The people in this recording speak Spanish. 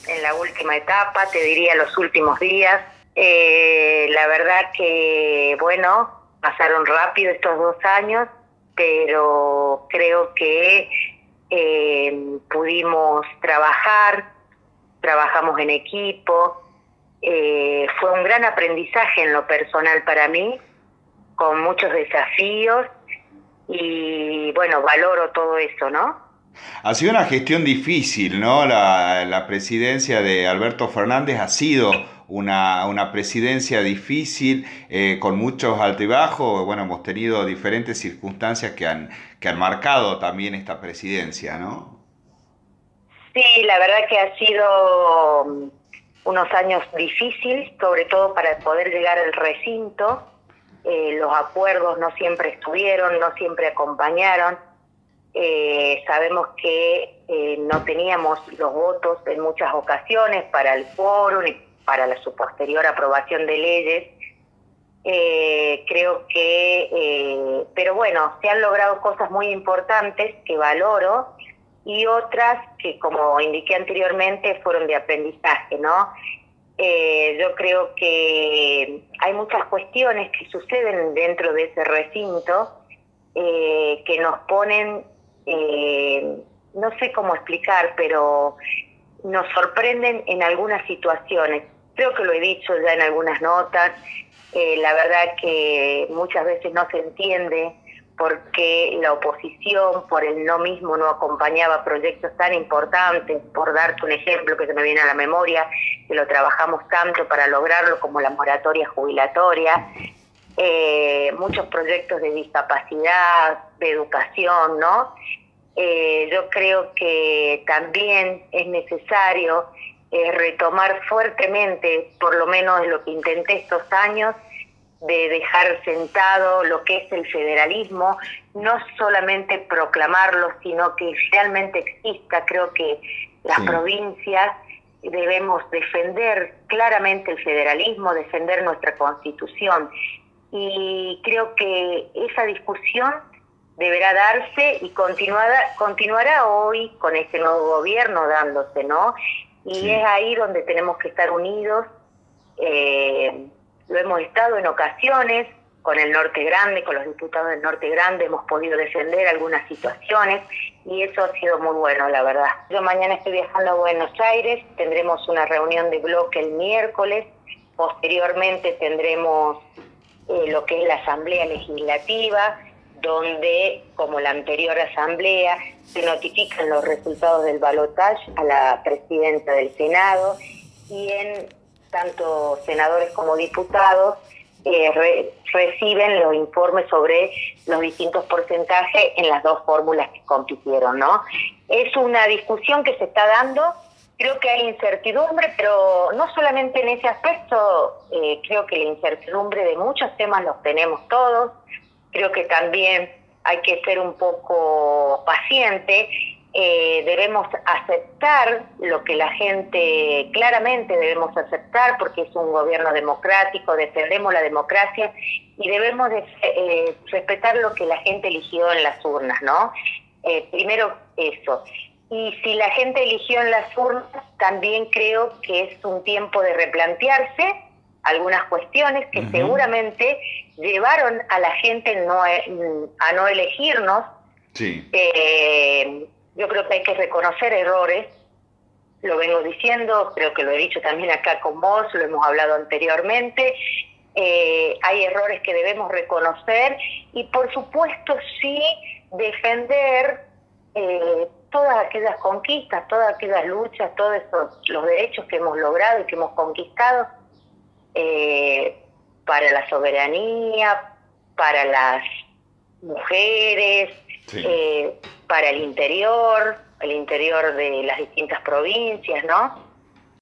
en la última etapa, te diría los últimos días. La verdad que, bueno, pasaron rápido estos 2 años, pero creo que pudimos trabajamos en equipo. Fue un gran aprendizaje en lo personal para mí, con muchos desafíos, y bueno, valoro todo eso, ¿no? Ha sido una gestión difícil, ¿no? La presidencia de Alberto Fernández ha sido una presidencia difícil, con muchos altibajos. Bueno, hemos tenido diferentes circunstancias que han marcado también esta presidencia, ¿no? Sí, la verdad que ha sido unos años difíciles, sobre todo para poder llegar al recinto. Los acuerdos no siempre estuvieron, no siempre acompañaron. Sabemos que no teníamos los votos en muchas ocasiones para el quórum y para su posterior aprobación de leyes. Creo que, pero bueno, se han logrado cosas muy importantes que valoro, y otras que, como indiqué anteriormente, fueron de aprendizaje, ¿no? Yo creo que hay muchas cuestiones que suceden dentro de ese recinto, que nos ponen, no sé cómo explicar, pero nos sorprenden en algunas situaciones. Creo que lo he dicho ya en algunas notas. La verdad que muchas veces no se entiende por qué la oposición, por el no mismo, no acompañaba proyectos tan importantes. Por darte un ejemplo que se me viene a la memoria, que lo trabajamos tanto para lograrlo, como la moratoria jubilatoria. Muchos proyectos de discapacidad, de educación, ¿no? Yo creo que también es necesario retomar fuertemente, por lo menos lo que intenté estos años, de dejar sentado lo que es el federalismo, no solamente proclamarlo, sino que realmente exista. Creo que las Sí. provincias debemos defender claramente el federalismo, defender nuestra Constitución, y creo que esa discusión deberá darse y continuará hoy con este nuevo gobierno dándose, ¿no? Y es Sí. ahí donde tenemos que estar unidos. Lo hemos estado en ocasiones con el Norte Grande, con los diputados del Norte Grande, hemos podido defender algunas situaciones, y eso ha sido muy bueno, la verdad. Yo mañana estoy viajando a Buenos Aires, tendremos una reunión de bloque el miércoles, posteriormente tendremos lo que es la Asamblea Legislativa, donde, como la anterior asamblea, se notifican los resultados del balotaje a la presidenta del Senado, y tanto senadores como diputados reciben los informes sobre los distintos porcentajes en las dos fórmulas que compitieron, ¿no? Es una discusión que se está dando. Creo que hay incertidumbre, pero no solamente en ese aspecto. Creo que la incertidumbre de muchos temas los tenemos todos. Creo que también hay que ser un poco paciente. Debemos aceptar lo que la gente, claramente debemos aceptar, porque es un gobierno democrático, defendemos la democracia, y debemos respetar lo que la gente eligió en las urnas, ¿no? Primero eso. Y si la gente eligió en las urnas, también creo que es un tiempo de replantearse algunas cuestiones que seguramente llevaron a la gente a no elegirnos. Sí. Yo creo que hay que reconocer errores, lo vengo diciendo, creo que lo he dicho también acá con vos, lo hemos hablado anteriormente. Hay errores que debemos reconocer, y por supuesto sí defender todas aquellas conquistas, todas aquellas luchas, todos los derechos que hemos logrado y que hemos conquistado, para la soberanía, para las mujeres, Sí. para el interior de las distintas provincias, ¿no?